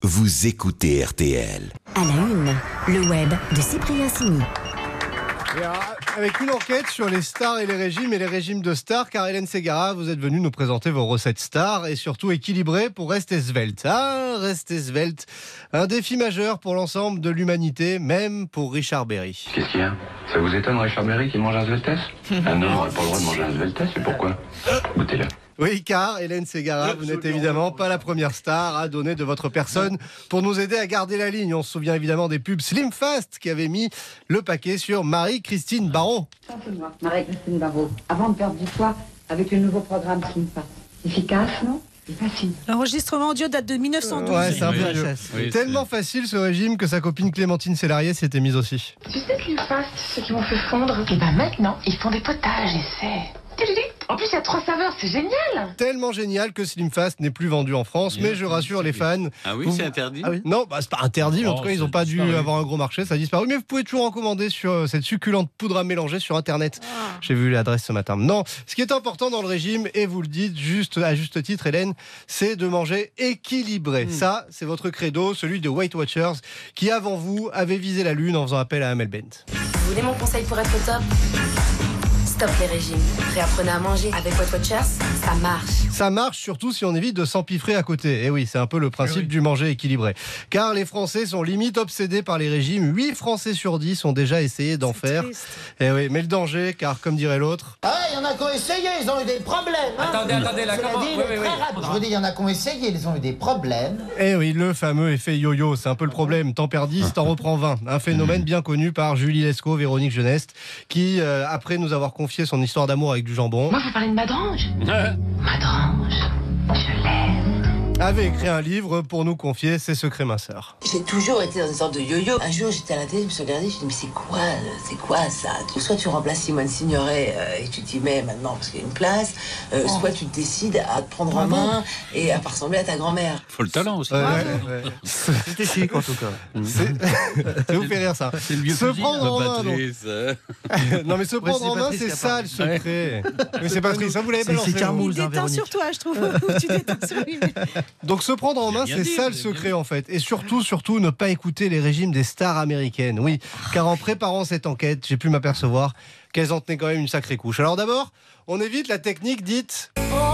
vous écoutez RTL. À la une, le web de Cyprien Sini. Et alors, avec une enquête sur les stars et les régimes de stars, car Hélène Ségara, vous êtes venue nous présenter vos recettes stars et surtout équilibrées pour rester svelte. Ah, rester svelte, un défi majeur pour l'ensemble de l'humanité, même pour Richard Berry. Qu'est-ce qu'il y a? Ça vous étonne, Richard Berry, qui mange un sveltes? Ah non, on n'aurait pas le droit de manger un sveltes, c'est pourquoi? Goûtez-le. Oui, car Hélène Ségara, vous n'êtes évidemment pas la première star à donner de votre personne pour nous aider à garder la ligne. On se souvient évidemment des pubs Slim Fast qui avaient mis le paquet sur Marie-Christine Barrault. Chantez-moi, Marie-Christine Barrault, avant de perdre du poids avec le nouveau programme Slim Fast. Efficace, non? C'est facile. L'enregistrement audio date de 1912. Ouais, c'est un peu vieux. Oui, tellement facile ce régime que sa copine Clémentine Sélarié s'était mise aussi. Tu sais Slim Fast, ceux qui m'ont fait fondre? Et ben maintenant, ils font des potages et c'est... En plus, il y a 3 saveurs, c'est génial! Tellement génial que Slim Fast n'est plus vendu en France, mais je rassure les fans. Ah oui, c'est interdit? Ah oui. Non, c'est pas interdit, mais en tout cas, ils n'ont pas dû avoir un gros marché, ça a disparu. Mais vous pouvez toujours en commander sur cette succulente poudre à mélanger sur Internet. J'ai vu l'adresse ce matin. Non, ce qui est important dans le régime, et vous le dites juste à juste titre, Hélène, c'est de manger équilibré. Ça, c'est votre credo, celui de Weight Watchers, qui avant vous avait visé la lune en faisant appel à Amel Bent. Vous voulez mon conseil pour être top? Stop les régimes. Réapprenez à manger. Avec Weight Watchers, ça marche. Ça marche surtout si on évite de s'empiffrer à côté. Et oui, c'est un peu le principe du manger équilibré. Car les Français sont limite obsédés par les régimes. 8 Français sur 10 ont déjà essayé d'en faire. Et oui, mais le danger, car comme dirait l'autre... Ah, il y en a qui ont essayé, ils ont eu des problèmes. Hein. Attendez, là, comment? Je vous dis, il y en a qui ont essayé, ils ont eu des problèmes. Eh oui, le fameux effet yo-yo, c'est un peu le problème. T'en perds 10, t'en reprends 20. Un phénomène bien connu par Julie Lescaut, Véronique Jeuneste, qui, après nous avoir confié son histoire d'amour avec du jambon... Moi, vous parlez de Madrange? Madrange, je l'aime. avait écrit un livre pour nous confier ses secrets minceurs. J'ai toujours été dans une sorte de yo-yo. Un jour, j'étais à la télé, je me suis regardée, je me suis dit, mais c'est quoi ça? Soit tu remplaces Simone Signoret et tu t'y mets maintenant parce qu'il y a une place, soit tu décides à te prendre en main et à pas ressembler à ta grand-mère. Faut le talent aussi. C'était chic en tout cas. Ça vous fait rire ça. C'est le mieux se prendre en main. Non mais se prendre en main, c'est ça le secret. Mais c'est Patrice, ça vous l'avez balancé. Il déteint sur toi, je trouve. Tu déteins sur lui. Donc se prendre en main, c'est ça le secret en fait. Et surtout, ne pas écouter les régimes des stars américaines. Oui, car en préparant cette enquête, j'ai pu m'apercevoir qu'elles en tenaient quand même une sacrée couche. Alors d'abord, on évite la technique dite...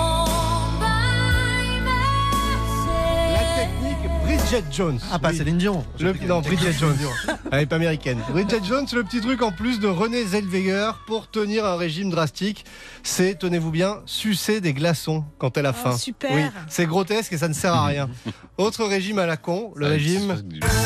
Bridget Jones. Ah, pas Céline Dion. Non, Bridget Jones. Elle n'est pas américaine. Bridget Jones, le petit truc en plus de Renée Zellweger pour tenir un régime drastique, c'est, tenez-vous bien, sucer des glaçons quand elle a faim. Super. Oui, c'est grotesque et ça ne sert à rien. Autre régime à la con, le régime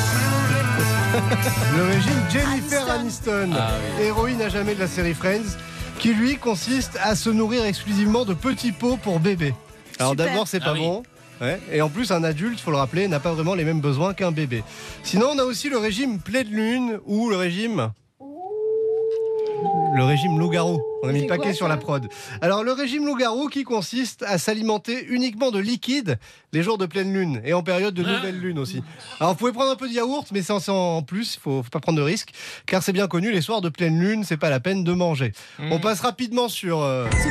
Jennifer Aniston, héroïne à jamais de la série Friends, qui lui consiste à se nourrir exclusivement de petits pots pour bébé. Alors d'abord, c'est pas bon. Ouais. Et en plus, un adulte, faut le rappeler, n'a pas vraiment les mêmes besoins qu'un bébé. Sinon, on a aussi le régime pleine lune ou le régime loup-garou. On a mis le paquet sur la prod. Alors, le régime loup-garou qui consiste à s'alimenter uniquement de liquide les jours de pleine lune et en période de nouvelle lune aussi. Alors, vous pouvez prendre un peu de yaourt, mais en plus, il faut pas prendre de risque, car c'est bien connu, les soirs de pleine lune, c'est pas la peine de manger. On passe rapidement sur...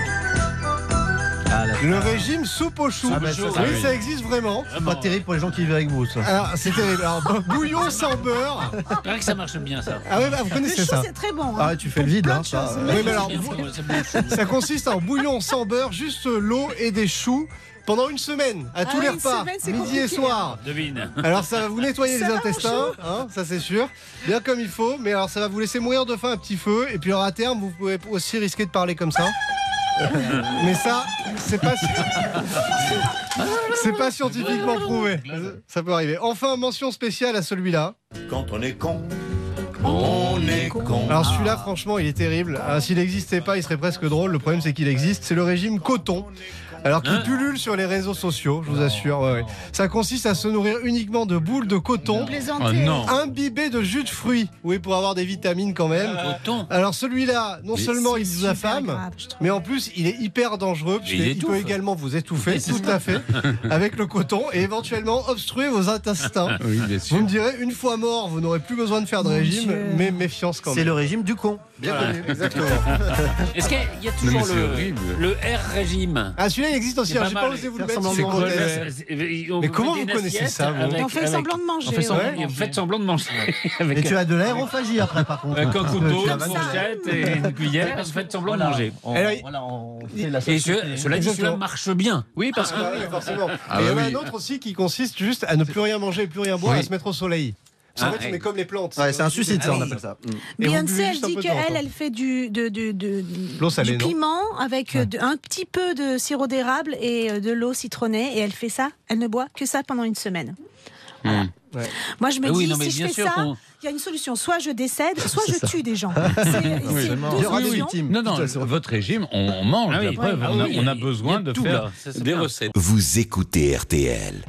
le régime soupe aux choux. Oui, ça existe vraiment. C'est pas terrible pour les gens qui vivent avec vous, ça. Alors, c'est terrible. Alors, bouillon sans beurre. C'est vrai que ça marche bien, ça. Ah oui, vous connaissez ça. C'est très bon. Ah, tu fais le vide, là. Oui, mais alors, ça consiste en bouillon sans beurre, juste l'eau et des choux. Pendant une semaine, à tous les repas, midi et soir. Devine. Alors ça va vous nettoyer les intestins, hein, ça c'est sûr, bien comme il faut, mais alors ça va vous laisser mourir de faim à petit feu, et puis alors à terme, vous pouvez aussi risquer de parler comme ça. Mais ça, c'est pas scientifiquement prouvé. Ça peut arriver. Enfin, mention spéciale à celui-là. Quand on est con, on est con. Alors celui-là, franchement, il est terrible. S'il n'existait pas, il serait presque drôle. Le problème, c'est qu'il existe. C'est le régime coton. Alors qui pullule sur les réseaux sociaux, je vous assure. Ouais. Ça consiste à se nourrir uniquement de boules de coton, imbibées de jus de fruits. Oui, pour avoir des vitamines quand même. Alors celui-là, non seulement il vous affame, mais en plus il est hyper dangereux puisqu'il peut également vous étouffer, tout à fait, avec le coton et éventuellement obstruer vos intestins. Oui, bien sûr. Vous me direz, une fois mort, vous n'aurez plus besoin de faire de régime, mais méfiance quand même. C'est le régime du con. Bien connu, exactement. Est-ce qu'il y a toujours le R régime? Ah, celui-là il existe aussi. C'est J'ai pas pas mal. osé vous le Faire mettre semblant sur de mon manger. test. Mais comment vous connaissez ça, vous On fait semblant de manger. Vous faites semblant de manger. Et tu as de l'aérophagie après, par contre. Avec un Parce que couteau, tu as une vingt- fourchette et une cuillère, vous faites semblant de manger. On fait la Et société. cela dit, cela marche bien. Oui, parce que. Ah oui, forcément. Ah Et il y en bah a oui. un autre aussi qui consiste juste à ne plus rien manger, plus rien boire, Oui. à se mettre au soleil. En fait, on est comme les plantes. Ouais, c'est un suicide, ça, on appelle ça. Et vous Beyoncé, buvez elle juste un dit peu de temps en qu'elle, temps. elle fait L'eau salée, du non piment avec un petit peu de sirop d'érable et de l'eau citronnée. Et elle fait ça, elle ne boit que ça pendant une semaine. Voilà. Moi, je me Mais oui, dis, non, mais si je bien fais sûr ça, qu'on- il y a une solution. Soit je décède, soit je tue des gens. C'est Oui. c'est Il y deux aura des solutions. victimes. Non, non, votre régime, on mange. Ah oui. La preuve, Ah on a- oui, on a il y a besoin de tout, faire là. Ça, c'est des bien. recettes. Vous écoutez RTL.